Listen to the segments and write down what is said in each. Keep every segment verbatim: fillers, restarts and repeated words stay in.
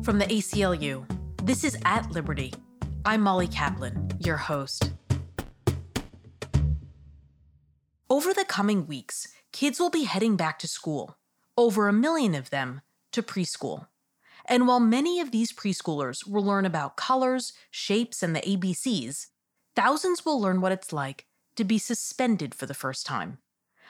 From the A C L U, this is At Liberty. I'm Molly Kaplan, your host. Over the coming weeks, kids will be heading back to school, over a million of them to preschool. And while many of these preschoolers will learn about colors, shapes, and the A B Cs, thousands will learn what it's like to be suspended for the first time.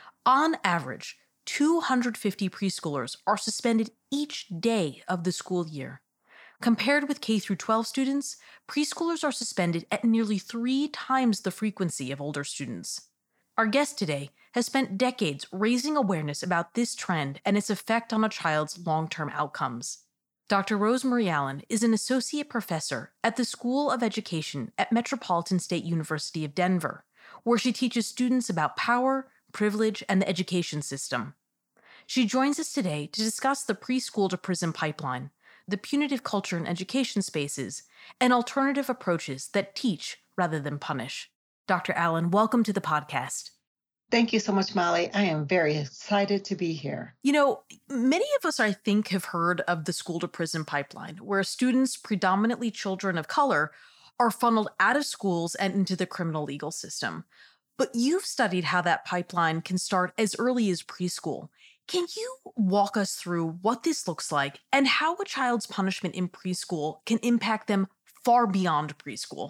On average, two hundred fifty preschoolers are suspended each day of the school year. Compared with K through twelve students, preschoolers are suspended at nearly three times the frequency of older students. Our guest today has spent decades raising awareness about this trend and its effect on a child's long-term outcomes. Doctor Rosemarie Allen is an associate professor at the School of Education at Metropolitan State University of Denver, where she teaches students about power, privilege, and the education system. She joins us today to discuss the preschool to prison pipeline, the punitive culture in education spaces, and alternative approaches that teach rather than punish. Doctor Allen, welcome to the podcast. Thank you so much, Molly. I am very excited to be here. You know, many of us, I think, have heard of the school to prison pipeline, where students, predominantly children of color, are funneled out of schools and into the criminal legal system. But you've studied how that pipeline can start as early as preschool. Can you walk us through what this looks like and how a child's punishment in preschool can impact them far beyond preschool?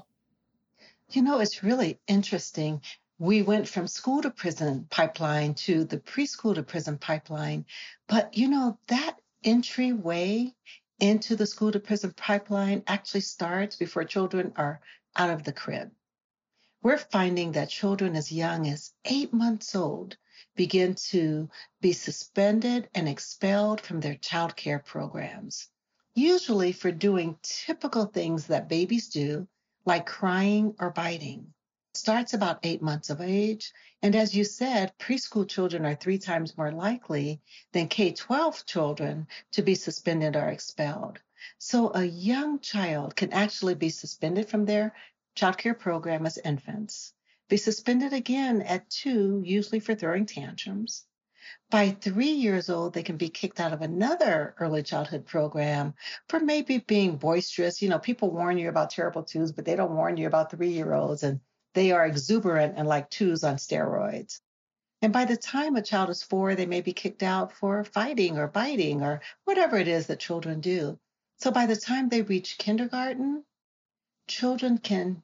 You know, it's really interesting. We went from school to prison pipeline to the preschool to prison pipeline. But, you know, that entryway into the school to prison pipeline actually starts before children are out of the crib. We're finding that children as young as eight months old begin to be suspended and expelled from their child care programs, usually for doing typical things that babies do, like crying or biting. It starts about eight months of age. And as you said, preschool children are three times more likely than K twelve children to be suspended or expelled. So a young child can actually be suspended from their child care program as infants, be suspended again at two, usually for throwing tantrums. By three years old, they can be kicked out of another early childhood program for maybe being boisterous. You know, people warn you about terrible twos, but they don't warn you about three-year-olds, and they are exuberant and like twos on steroids. And by the time a child is four, they may be kicked out for fighting or biting or whatever it is that children do. So by the time they reach kindergarten, children can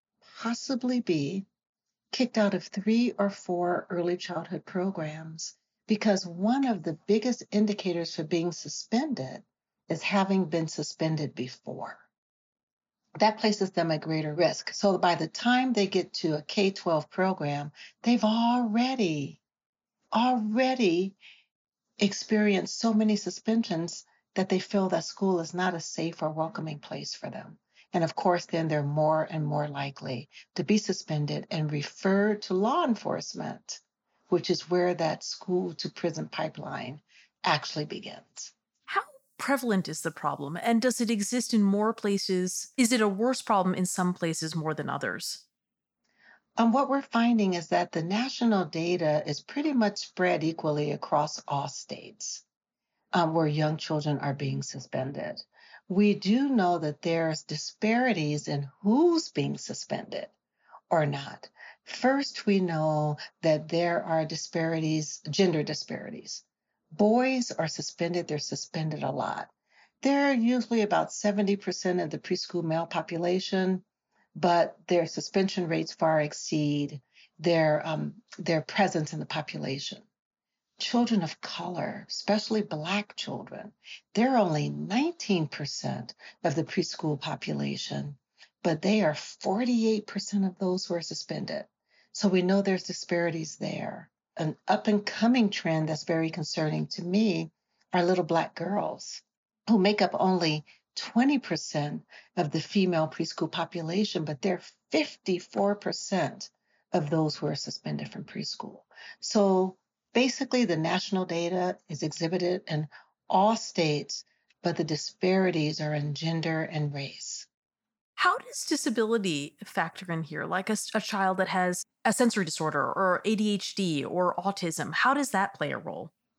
possibly be kicked out of three or four early childhood programs, because one of the biggest indicators for being suspended is having been suspended before. That places them at greater risk. So by the time they get to a K twelve program, they've already, already experienced so many suspensions that they feel that school is not a safe or welcoming place for them. And of course, then they're more and more likely to be suspended and referred to law enforcement, which is where that school to prison pipeline actually begins. How prevalent is the problem? And does it exist in more places? Is it a worse problem in some places more than others? Um, what we're finding is that the national data is pretty much spread equally across all states um, where young children are being suspended. We do know that there's disparities in who's being suspended or not. First, we know that there are disparities, gender disparities. Boys are suspended, they're suspended a lot. They're usually about seventy percent of the preschool male population, but their suspension rates far exceed their, um, their presence in the population. Children of color, especially Black children, they're only nineteen percent of the preschool population, but they are forty-eight percent of those who are suspended. So we know there's disparities there. An up-and-coming trend that's very concerning to me are little Black girls who make up only twenty percent of the female preschool population, but they're fifty-four percent of those who are suspended from preschool. So basically, the national data is exhibited in all states, but the disparities are in gender and race. How does disability factor in here? Like a, a child that has a sensory disorder or A D H D or autism, how does that play a role?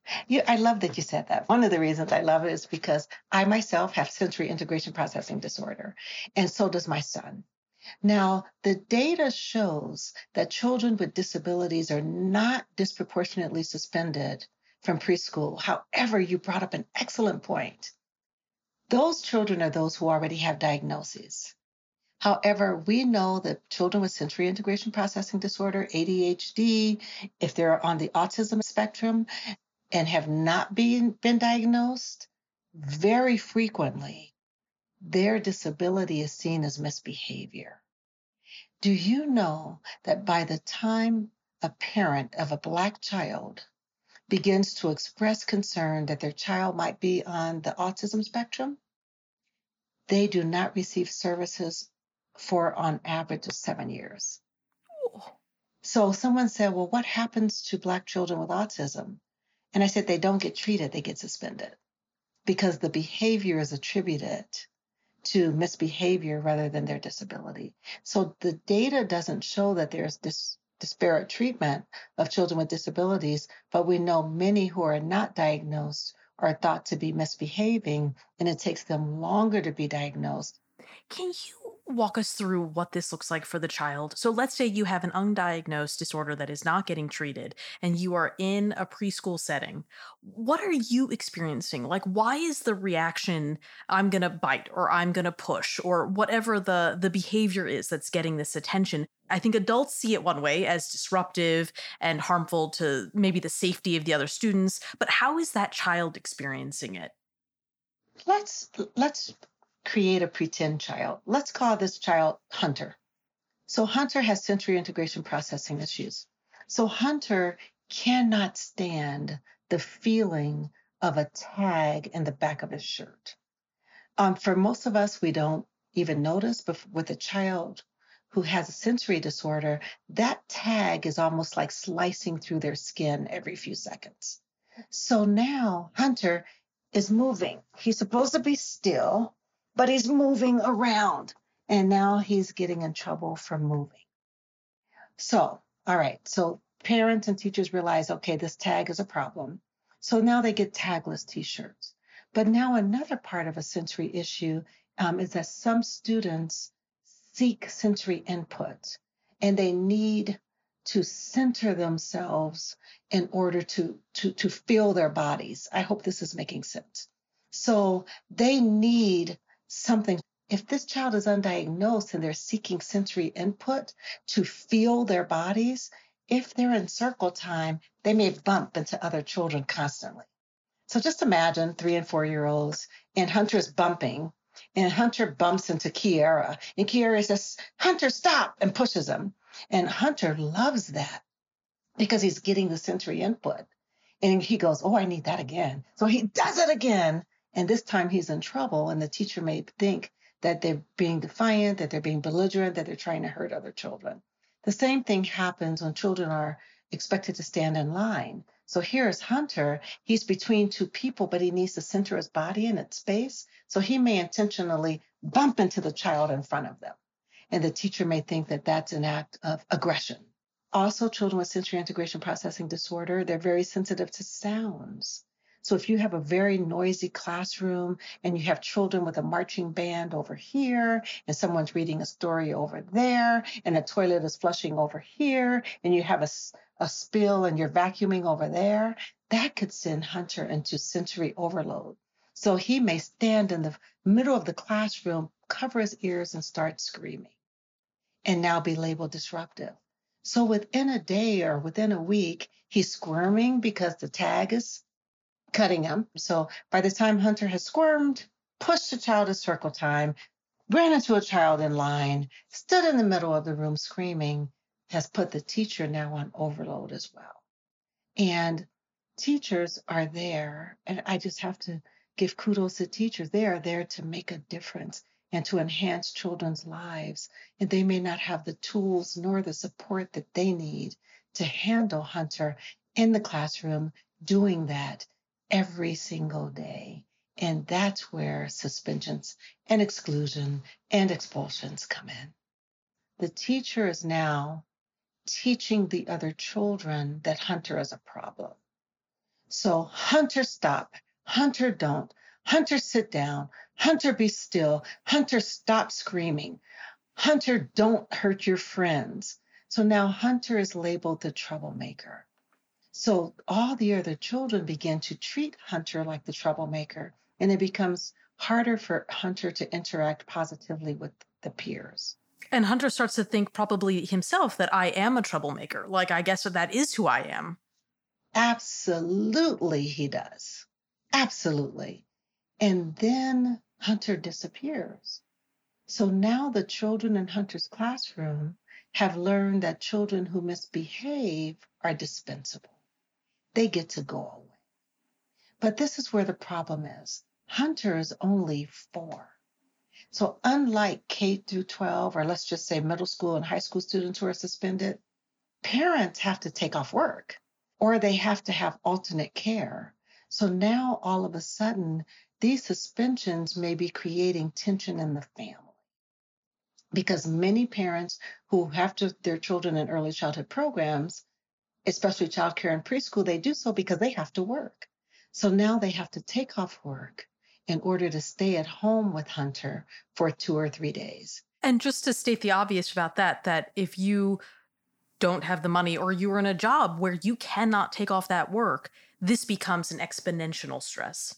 You, I love that you said that. One of the reasons I love it is because I myself have sensory integration processing disorder, and so does my son. Now, the data shows that children with disabilities are not disproportionately suspended from preschool. However, you brought up an excellent point. Those children are those who already have diagnoses. However, we know that children with sensory integration processing disorder, A D H D, if they're on the autism spectrum and have not been, been diagnosed, very frequently their disability is seen as misbehavior. Do you know that by the time a parent of a Black child begins to express concern that their child might be on the autism spectrum, they do not receive services for on average of seven years. So someone said, well, what happens to Black children with autism? And I said, they don't get treated, they get suspended because the behavior is attributed to misbehavior rather than their disability. So the data doesn't show that there's this disparate treatment of children with disabilities, but we know many who are not diagnosed are thought to be misbehaving, and it takes them longer to be diagnosed. Can you walk us through what this looks like for the child? So let's say you have an undiagnosed disorder that is not getting treated and you are in a preschool setting. What are you experiencing? Like, why is the reaction, I'm going to bite or I'm going to push or whatever the, the behavior is that's getting this attention? I think adults see it one way as disruptive and harmful to maybe the safety of the other students, but how is that child experiencing it? Let's let's create a pretend child. Let's call this child Hunter. So Hunter has sensory integration processing issues. So Hunter cannot stand the feeling of a tag in the back of his shirt. Um, for most of us, we don't even notice, but with a child who has a sensory disorder, that tag is almost like slicing through their skin every few seconds. So now Hunter is moving. He's supposed to be still, but he's moving around. And now he's getting in trouble for moving. So, all right. So parents and teachers realize, okay, this tag is a problem. So now they get tagless t-shirts. But now another part of a sensory issue um, is that some students seek sensory input and they need to center themselves in order to, to, to feel their bodies. I hope this is making sense. So they need something. If this child is undiagnosed and they're seeking sensory input to feel their bodies, if they're in circle time, they may bump into other children constantly. So just imagine three and four-year-olds and Hunter's bumping, and Hunter bumps into Kiara, and Kiara says, Hunter, stop, and pushes him. And Hunter loves that because he's getting the sensory input. And he goes, oh, I need that again. So he does it again. And this time he's in trouble. And the teacher may think that they're being defiant, that they're being belligerent, that they're trying to hurt other children. The same thing happens when children are expected to stand in line. So here's Hunter. He's between two people, but he needs to center his body in its space. So he may intentionally bump into the child in front of them. And the teacher may think that that's an act of aggression. Also, children with sensory integration processing disorder, they're very sensitive to sounds. So if you have a very noisy classroom and you have children with a marching band over here and someone's reading a story over there and a toilet is flushing over here and you have a, a spill and you're vacuuming over there, that could send Hunter into sensory overload. So he may stand in the middle of the classroom, cover his ears and start screaming and now be labeled disruptive. So within a day or within a week, he's squirming because the tag is cutting him. So by the time Hunter has squirmed, pushed a child to circle time, ran into a child in line, stood in the middle of the room screaming, has put the teacher now on overload as well. And teachers are there, and I just have to give kudos to teachers. They are there to make a difference and to enhance children's lives. And they may not have the tools nor the support that they need to handle Hunter in the classroom doing that every single day. And that's where suspensions and exclusion and expulsions come in. The teacher is now teaching the other children that Hunter is a problem. So Hunter, stop. Hunter, don't. Hunter, sit down. Hunter, be still. Hunter, stop screaming. Hunter, don't hurt your friends. So now Hunter is labeled the troublemaker. So all the other children begin to treat Hunter like the troublemaker, and it becomes harder for Hunter to interact positively with the peers. And Hunter starts to think probably himself that I am a troublemaker. Like, I guess that that is who I am. Absolutely, he does. Absolutely. And then Hunter disappears. So now the children in Hunter's classroom have learned that children who misbehave are dispensable. They get to go away. But this is where the problem is. Hunter is only four. So unlike K through twelve, or let's just say middle school and high school students who are suspended, parents have to take off work or they have to have alternate care. So now all of a sudden, these suspensions may be creating tension in the family. Because many parents who have to, their children in early childhood programs, especially childcare and preschool, they do so because they have to work. So now they have to take off work in order to stay at home with Hunter for two or three days. And just to state the obvious about that, that if you don't have the money or you're in a job where you cannot take off that work, this becomes an exponential stress.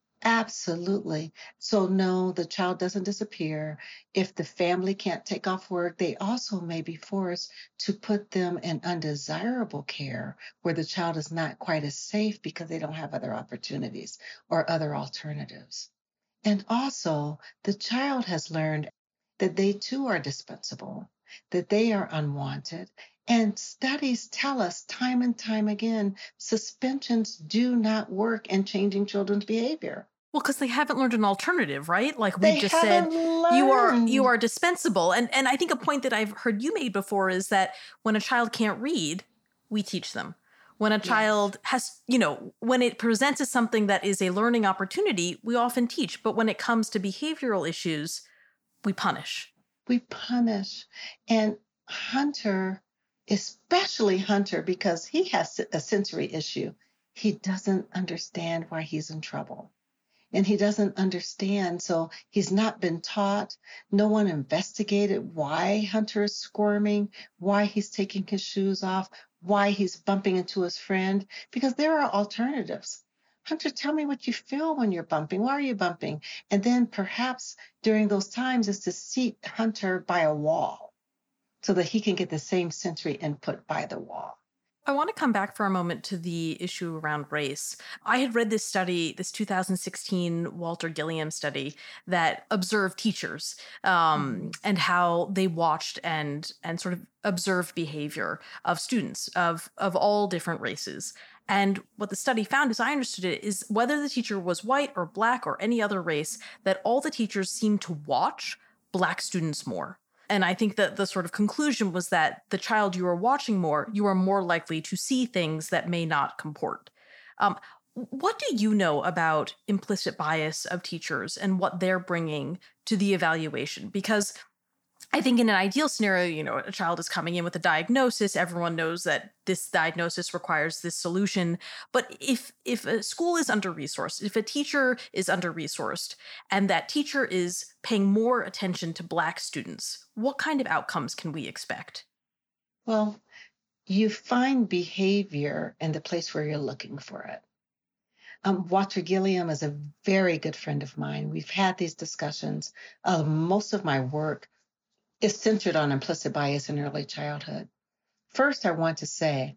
Absolutely. So no, the child doesn't disappear. If the family can't take off work, they also may be forced to put them in undesirable care where the child is not quite as safe because they don't have other opportunities or other alternatives. And also, the child has learned that they too are dispensable, that they are unwanted. And studies tell us time and time again, suspensions do not work in changing children's behavior. Well, because they haven't learned an alternative, right? Like we They just said, haven't you are learned. you are dispensable. And and I think a point that I've heard you made before is that when a child can't read, we teach them. When a child Yes. has, you know, when it presents as something that is a learning opportunity, we often teach. But when it comes to behavioral issues, we punish. We punish. And Hunter, especially Hunter, because he has a sensory issue, he doesn't understand why he's in trouble. And he doesn't understand. So he's not been taught. No one investigated why Hunter is squirming, why he's taking his shoes off, why he's bumping into his friend, because there are alternatives. Hunter, tell me what you feel when you're bumping. Why are you bumping? And then perhaps during those times is to seat Hunter by a wall so that he can get the same sensory input by the wall. I want to come back for a moment to the issue around race. I had read this study, this two thousand sixteen Walter Gilliam study that observed teachers um, mm-hmm. and how they watched and and sort of observed behavior of students of, of all different races. And what the study found, as I understood it, is whether the teacher was white or black or any other race, that all the teachers seemed to watch black students more. And I think that the sort of conclusion was that the child you are watching more, you are more likely to see things that may not comport. Um, what do you know about implicit bias of teachers and what they're bringing to the evaluation? Because I think in an ideal scenario, you know, a child is coming in with a diagnosis. Everyone knows that this diagnosis requires this solution. But if if a school is under-resourced, if a teacher is under-resourced, and that teacher is paying more attention to Black students, what kind of outcomes can we expect? Well, you find behavior in the place where you're looking for it. Um, Walter Gilliam is a very good friend of mine. We've had these discussions. Uh, most of my work is centered on implicit bias in early childhood. First, I want to say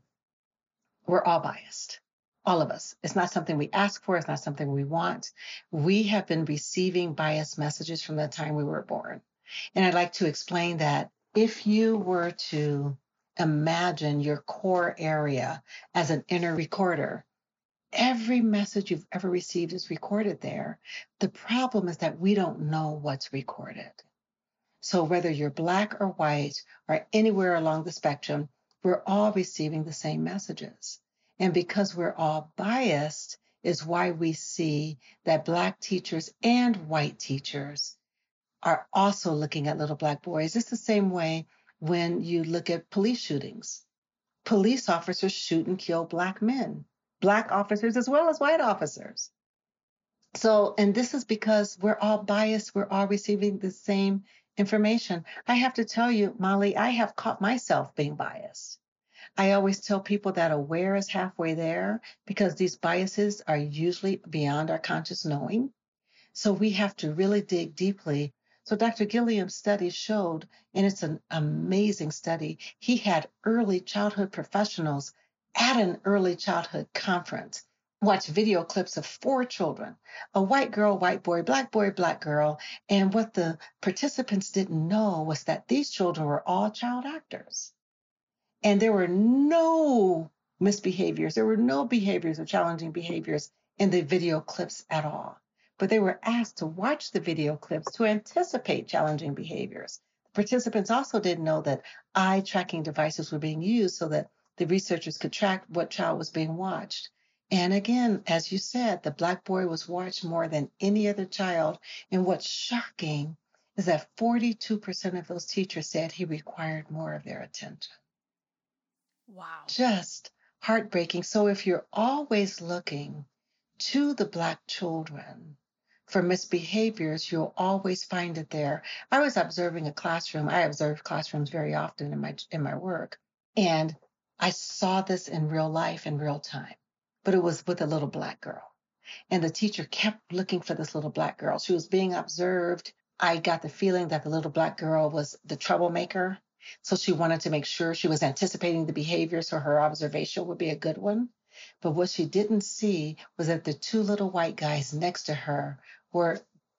we're all biased, all of us. It's not something we ask for. It's not something we want. We have been receiving biased messages from the time we were born. And I'd like to explain that if you were to imagine your core area as an inner recorder, every message you've ever received is recorded there. The problem is that we don't know what's recorded. So whether you're Black or white or anywhere along the spectrum, we're all receiving the same messages. And because we're all biased is why we see that Black teachers and white teachers are also looking at little Black boys. It's the same way when you look at police shootings. Police officers shoot and kill Black men. Black officers as well as white officers. So, and this is because we're all biased, we're all receiving the same information. I have to tell you, Molly, I have caught myself being biased. I always tell people that aware is halfway there because these biases are usually beyond our conscious knowing. So we have to really dig deeply. So Doctor Gilliam's study showed, and it's an amazing study, he had early childhood professionals at an early childhood conference watch video clips of four children, a white girl, white boy, black boy, black girl. And what the participants didn't know was that these children were all child actors. And there were no misbehaviors. There were no behaviors or challenging behaviors in the video clips at all. But they were asked to watch the video clips to anticipate challenging behaviors. Participants also didn't know that eye tracking devices were being used so that the researchers could track what child was being watched. And again, as you said, the black boy was watched more than any other child. And what's shocking is that forty-two percent of those teachers said he required more of their attention. Wow. Just heartbreaking. So if you're always looking to the black children for misbehaviors, you'll always find it there. I was observing a classroom. I observe classrooms very often in my in my work. And I saw this in real life in real time. But it was with a little black girl. And the teacher kept looking for this little black girl. She was being observed. I got the feeling that the little black girl was the troublemaker. So she wanted to make sure she was anticipating the behavior so her observation would be a good one. But what she didn't see was that the two little white guys next to her were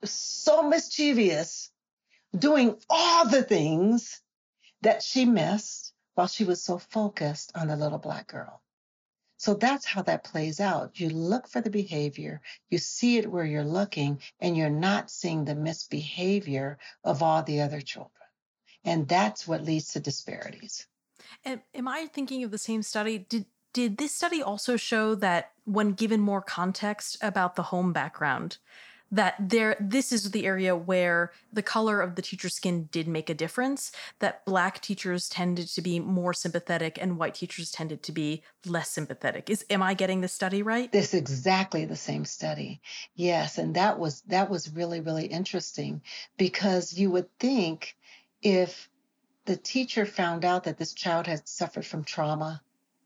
so mischievous, doing all the things that she missed while she was so focused on the little black girl. So that's how that plays out. You look for the behavior, you see it where you're looking, and you're not seeing the misbehavior of all the other children. And that's what leads to disparities. And am I thinking of the same study? Did did this study also show that when given more context about the home background, that there this is the area where the color of the teacher's skin did make a difference, that black teachers tended to be more sympathetic and white teachers tended to be less sympathetic? Is am I getting this study right? This is exactly the same study. Yes, and that was that was really really interesting because you would think if the teacher found out that this child had suffered from trauma,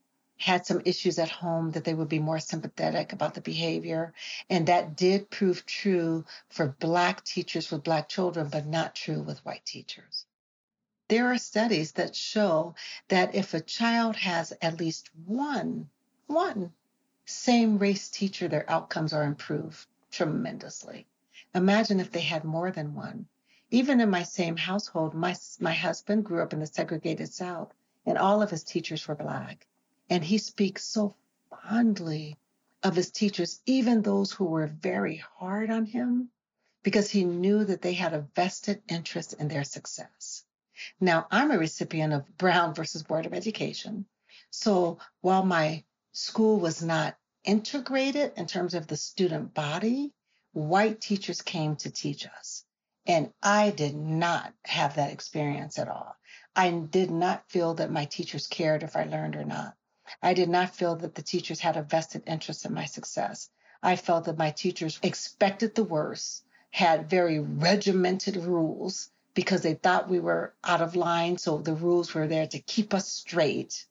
had some issues at home, that they would be more sympathetic about the behavior. And that did prove true for black teachers with black children, but not true with white teachers. There are studies that show that if a child has at least one, one same race teacher, their outcomes are improved tremendously. Imagine if they had more than one. Even in my same household, my, my husband grew up in the segregated South, and all of his teachers were black. And he speaks so fondly of his teachers, even those who were very hard on him, because he knew that they had a vested interest in their success. Now, I'm a recipient of Brown versus Board of Education. So while my school was not integrated in terms of the student body, white teachers came to teach us. And I did not have that experience at all. I did not feel that my teachers cared if I learned or not. I did not feel that the teachers had a vested interest in my success. I felt that my teachers expected the worst, had very regimented rules because they thought we were out of line. So the rules were there to keep us straight.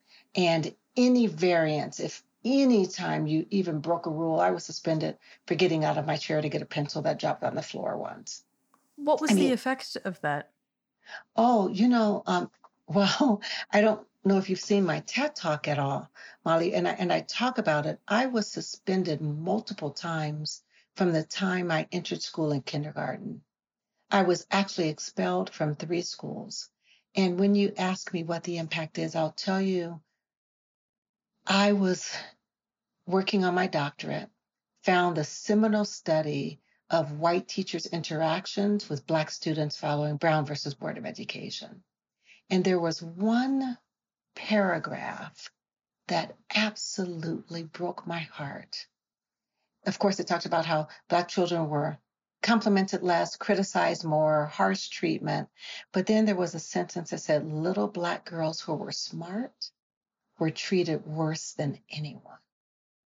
And any variance, if any time you even broke a rule, I was suspended for getting out of my chair to get a pencil that dropped on the floor once. What was I the mean, effect of that? Oh, you know, um, well, I don't know if you've seen my TED Talk at all, Molly, and I, and I talk about it. I was suspended multiple times from the time I entered school in kindergarten. I was actually expelled from three schools. And when you ask me what the impact is, I'll tell you, I was working on my doctorate, found the seminal study of white teachers' interactions with Black students following Brown versus Board of Education. And there was one paragraph that absolutely broke my heart. Of course, it talked about how Black children were complimented less, criticized more, harsh treatment. But then there was a sentence that said little Black girls who were smart were treated worse than anyone.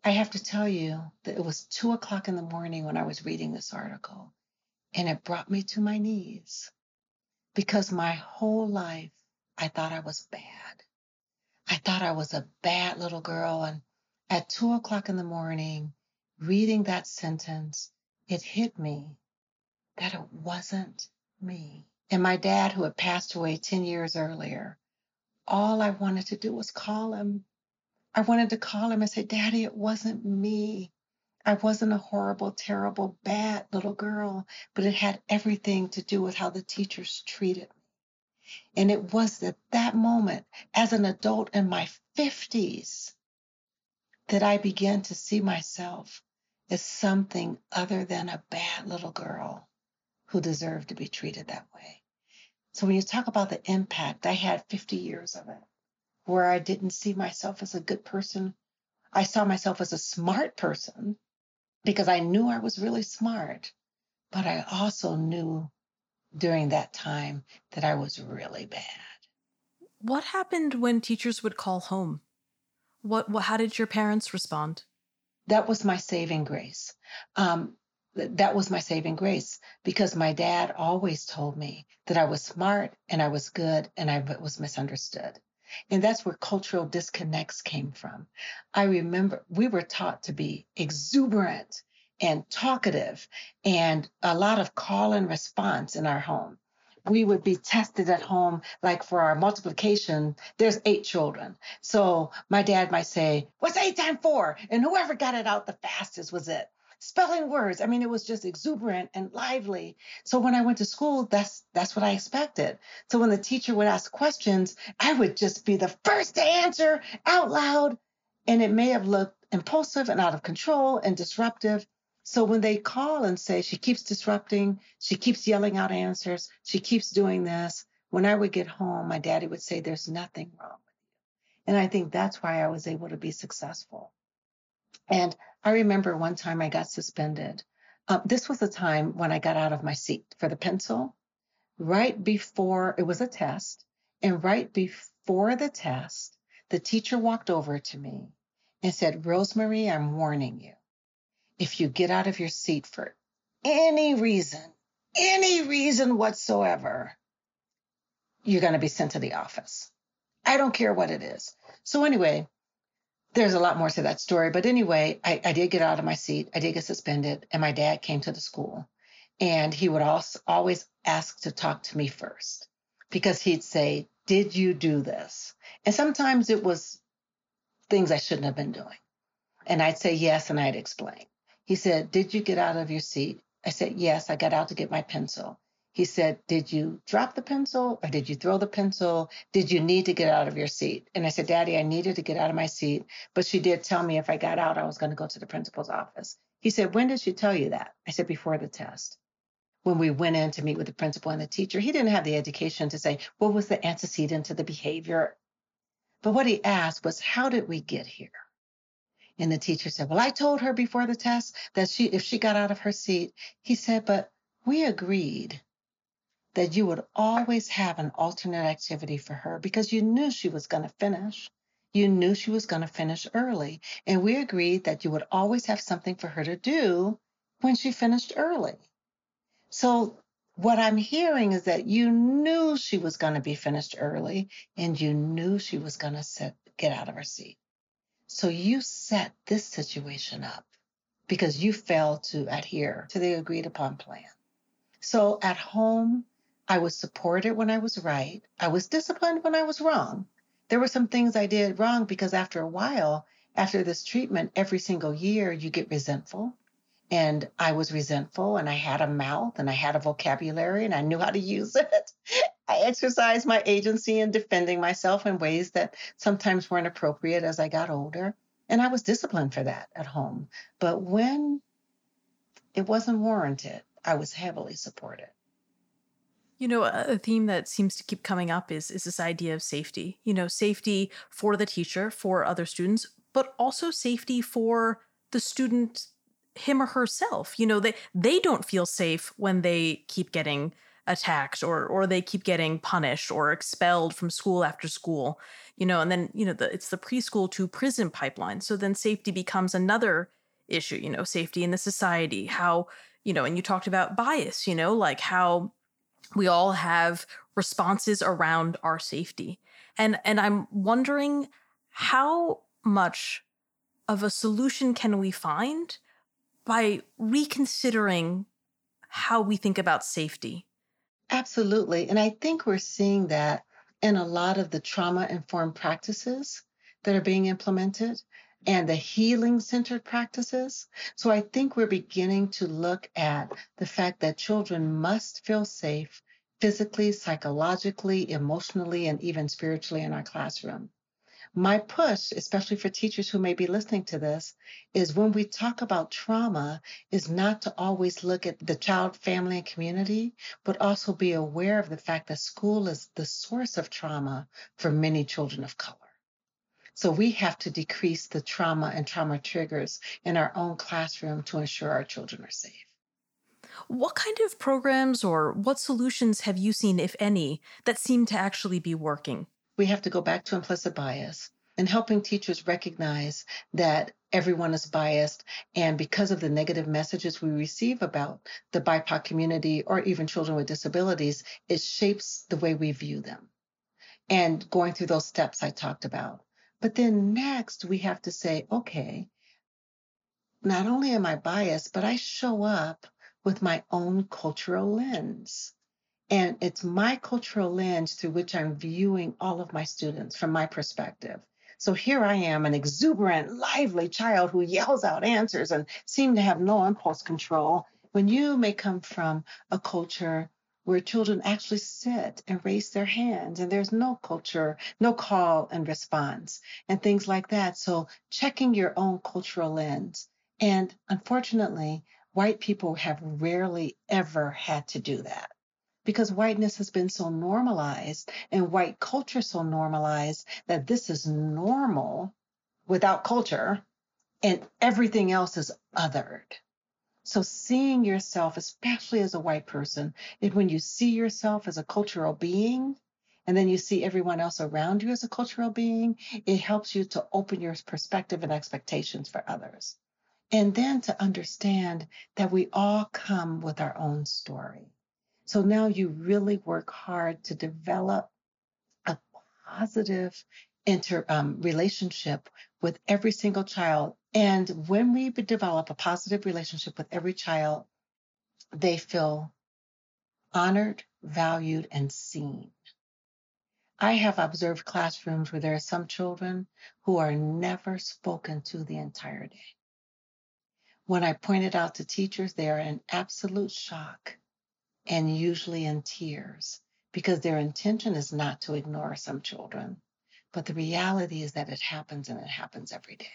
I have to tell you that it was two o'clock in the morning when I was reading this article, and it brought me to my knees because my whole life I thought I was bad. I thought I was a bad little girl. And at two o'clock in the morning, reading that sentence, it hit me that it wasn't me. And my dad, who had passed away ten years earlier, all I wanted to do was call him. I wanted to call him and say, Daddy, it wasn't me. I wasn't a horrible, terrible, bad little girl, but it had everything to do with how the teachers treated me. And it was at that moment, as an adult in my fifties, that I began to see myself as something other than a bad little girl who deserved to be treated that way. So when you talk about the impact, I had fifty years of it, where I didn't see myself as a good person. I saw myself as a smart person because I knew I was really smart, but I also knew during that time that I was really bad. What happened when teachers would call home? What, what how did your parents respond? That was my saving grace. Um, th- that was my saving grace because my dad always told me that I was smart and I was good and I was misunderstood. And that's where cultural disconnects came from. I remember we were taught to be exuberant and talkative and a lot of call and response in our home. We would be tested at home, like for our multiplication, there's eight children. So my dad might say, what's eight times four? And whoever got it out the fastest was it. Spelling words. I mean, it was just exuberant and lively. So when I went to school, that's that's what I expected. So when the teacher would ask questions, I would just be the first to answer out loud. And it may have looked impulsive and out of control and disruptive. So when they call and say, she keeps disrupting, she keeps yelling out answers, she keeps doing this, when I would get home, my daddy would say, there's nothing wrong with you. And I think that's why I was able to be successful. And I remember one time I got suspended. Uh, this was the time when I got out of my seat for the pencil, right before it was a test. And right before the test, the teacher walked over to me and said, Rosemary, I'm warning you. If you get out of your seat for any reason, any reason whatsoever, you're going to be sent to the office. I don't care what it is. So anyway, there's a lot more to that story. But anyway, I, I did get out of my seat. I did get suspended. And my dad came to the school. And he would also always ask to talk to me first because he'd say, did you do this? And sometimes it was things I shouldn't have been doing. And I'd say yes, and I'd explain. He said, did you get out of your seat? I said, yes, I got out to get my pencil. He said, did you drop the pencil or did you throw the pencil? Did you need to get out of your seat? And I said, Daddy, I needed to get out of my seat, but she did tell me if I got out, I was going to go to the principal's office. He said, when did she tell you that? I said, before the test. When we went in to meet with the principal and the teacher, he didn't have the education to say, what was the antecedent to the behavior? But what he asked was, how did we get here? And the teacher said, well, I told her before the test that she, if she got out of her seat, he said, but we agreed that you would always have an alternate activity for her because you knew she was going to finish. You knew she was going to finish early. And we agreed that you would always have something for her to do when she finished early. So what I'm hearing is that you knew she was going to be finished early and you knew she was going to sit, get out of her seat. So you set this situation up because you failed to adhere to the agreed upon plan. So at home, I was supported when I was right. I was disciplined when I was wrong. There were some things I did wrong because after a while, after this treatment, every single year you get resentful. And I was resentful and I had a mouth and I had a vocabulary and I knew how to use it. I exercised my agency in defending myself in ways that sometimes weren't appropriate as I got older. And I was disciplined for that at home. But when it wasn't warranted, I was heavily supported. You know, a theme that seems to keep coming up is, is this idea of safety. You know, safety for the teacher, for other students, but also safety for the student, him or herself. You know, they, they don't feel safe when they keep getting attacked, or or they keep getting punished or expelled from school after school, you know, and then, you know, the, it's the preschool to prison pipeline. So then safety becomes another issue, you know, safety in the society, how, you know, and you talked about bias, you know, like how we all have responses around our safety. And and I'm wondering how much of a solution can we find by reconsidering how we think about safety? Absolutely. And I think we're seeing that in a lot of the trauma-informed practices that are being implemented and the healing-centered practices. So I think we're beginning to look at the fact that children must feel safe physically, psychologically, emotionally, and even spiritually in our classroom. My push, especially for teachers who may be listening to this, is when we talk about trauma, is not to always look at the child, family, and community, but also be aware of the fact that school is the source of trauma for many children of color. So we have to decrease the trauma and trauma triggers in our own classroom to ensure our children are safe. What kind of programs or what solutions have you seen, if any, that seem to actually be working? We have to go back to implicit bias and helping teachers recognize that everyone is biased. And because of the negative messages we receive about the B I P O C community or even children with disabilities, it shapes the way we view them. And going through those steps I talked about. But then next, we have to say, okay, not only am I biased, but I show up with my own cultural lens. And it's my cultural lens through which I'm viewing all of my students from my perspective. So here I am, an exuberant, lively child who yells out answers and seem to have no impulse control, when you may come from a culture where children actually sit and raise their hands and there's no culture, no call and response and things like that. So checking your own cultural lens. And unfortunately, white people have rarely ever had to do that, because whiteness has been so normalized and white culture so normalized that this is normal without culture and everything else is othered. So seeing yourself, especially as a white person, and when you see yourself as a cultural being, and then you see everyone else around you as a cultural being, it helps you to open your perspective and expectations for others. And then to understand that we all come with our own story. So now you really work hard to develop a positive inter um, relationship with every single child. And when we develop a positive relationship with every child, they feel honored, valued, and seen. I have observed classrooms where there are some children who are never spoken to the entire day. When I point it out to teachers, they are in absolute shock and usually in tears, because their intention is not to ignore some children. But the reality is that it happens, and it happens every day.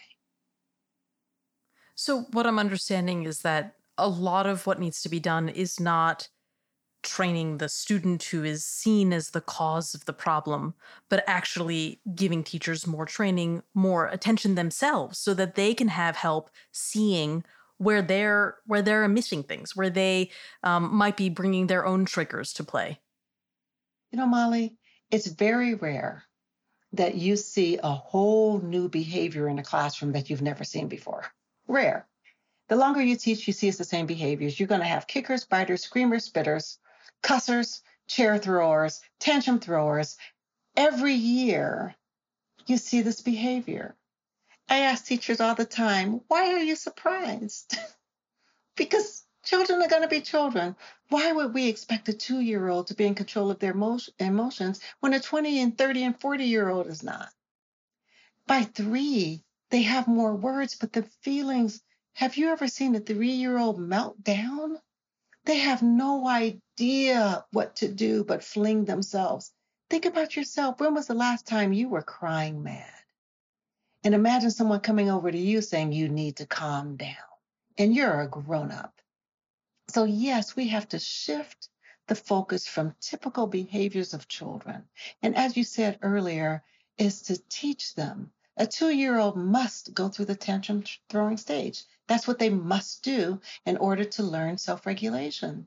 So, what I'm understanding is that a lot of what needs to be done is not training the student who is seen as the cause of the problem, but actually giving teachers more training, more attention themselves, so that they can have help seeing where they're where they're missing things, where they um, might be bringing their own triggers to play. You know, Molly, it's very rare that you see a whole new behavior in a classroom that you've never seen before. Rare. The longer you teach, you see it's the same behaviors. You're going to have kickers, biters, screamers, spitters, cussers, chair throwers, tantrum throwers. Every year, you see this behavior. I ask teachers all the time, why are you surprised? Because children are going to be children. Why would we expect a two-year-old to be in control of their emotions when a twenty and thirty and forty-year-old is not? By three, they have more words, but the feelings, have you ever seen a three-year-old melt down? They have no idea what to do but fling themselves. Think about yourself. When was the last time you were crying mad? And imagine someone coming over to you saying you need to calm down, and you're a grown-up. So yes, we have to shift the focus from typical behaviors of children. And as you said earlier, is to teach them. A two-year-old must go through the tantrum throwing stage. That's what they must do in order to learn self-regulation.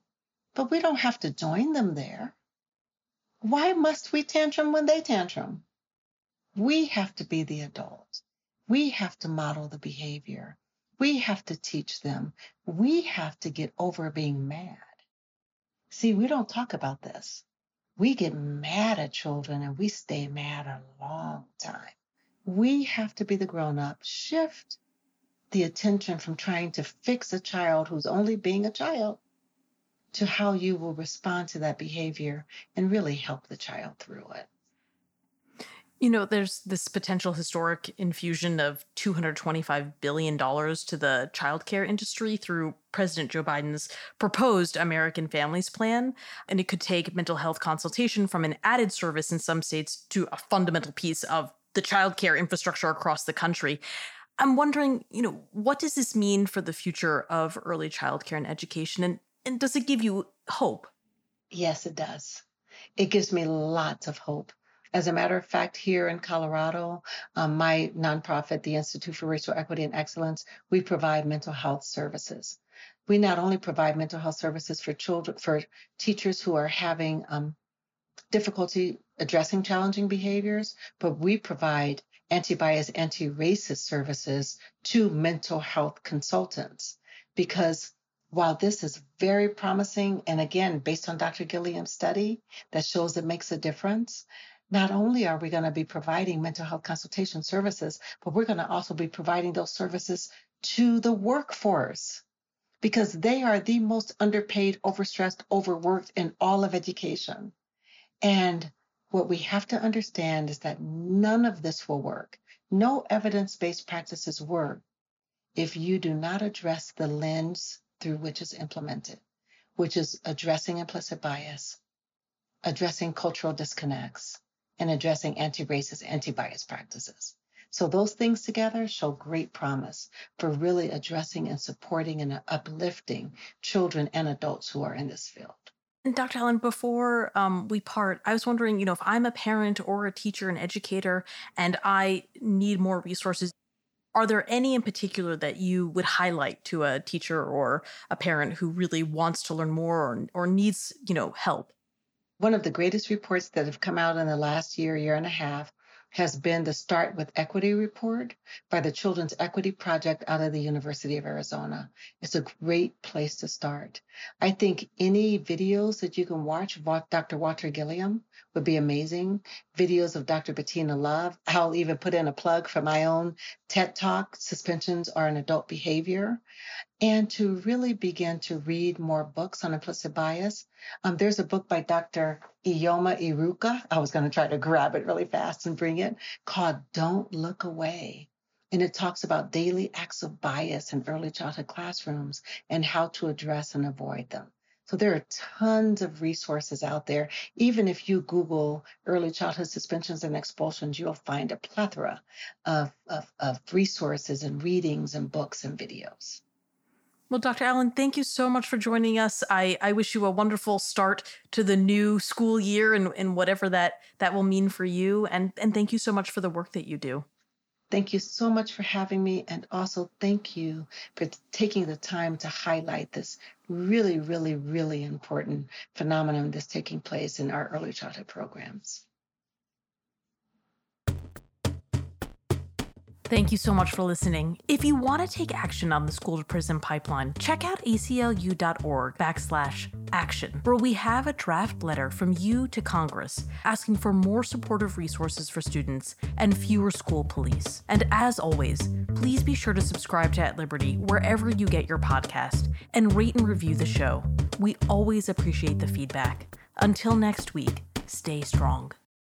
but we don't have to join them there. Why must we tantrum when they tantrum? We have to be the adult. We have to model the behavior. We have to teach them. We have to get over being mad. See, we don't talk about this. We get mad at children and we stay mad a long time. We have to be the grown-up, shift the attention from trying to fix a child who's only being a child to how you will respond to that behavior and really help the child through it. You know, there's this potential historic infusion of two hundred twenty-five billion dollars to the childcare industry through President Joe Biden's proposed American Families Plan. And it could take mental health consultation from an added service in some states to a fundamental piece of the childcare infrastructure across the country. I'm wondering, you know, what does this mean for the future of early childcare and education? And, and does it give you hope? Yes, it does. It gives me lots of hope. As a matter of fact, here in Colorado, um, my nonprofit, the Institute for Racial Equity and Excellence, we provide mental health services. We not only provide mental health services for children, for teachers who are having um, difficulty addressing challenging behaviors, but we provide anti-bias, anti-racist services to mental health consultants. Because while this is very promising, and again, based on Doctor Gilliam's study that shows it makes a difference, not only are we going to be providing mental health consultation services, but we're going to also be providing those services to the workforce because they are the most underpaid, overstressed, overworked in all of education. And what we have to understand is that none of this will work. No evidence-based practices work if you do not address the lens through which it's implemented, which is addressing implicit bias, addressing cultural disconnects, and addressing anti-racist, anti-bias practices. So those things together show great promise for really addressing and supporting and uplifting children and adults who are in this field. And Doctor Allen, before um, we part, I was wondering, you know, if I'm a parent or a teacher, an educator, and I need more resources, are there any in particular that you would highlight to a teacher or a parent who really wants to learn more or, or needs, you know, help? One of the greatest reports that have come out in the last year, year and a half, has been the Start with Equity report by the Children's Equity Project out of the University of Arizona. It's a great place to start. I think any videos that you can watch of Doctor Walter Gilliam would be amazing. Videos of Doctor Bettina Love. I'll even put in a plug for my own TED Talk, Suspensions Are an Adult Behavior. And to really begin to read more books on implicit bias. Um, there's a book by Doctor Ioma Iruka. I was going to try to grab it really fast and bring it, called Don't Look Away. And it talks about daily acts of bias in early childhood classrooms and how to address and avoid them. So there are tons of resources out there. Even if you Google early childhood suspensions and expulsions, you'll find a plethora of, of, of resources and readings and books and videos. Well, Doctor Allen, thank you so much for joining us. I, I wish you a wonderful start to the new school year and, and whatever that, that will mean for you. And, and thank you so much for the work that you do. Thank you so much for having me. And also thank you for taking the time to highlight this really, really, really important phenomenon that's taking place in our early childhood programs. Thank you so much for listening. If you want to take action on the school to prison pipeline, check out aclu.org backslash action, where we have a draft letter from you to Congress asking for more supportive resources for students and fewer school police. And as always, please be sure to subscribe to At Liberty wherever you get your podcast and rate and review the show. We always appreciate the feedback. Until next week, stay strong.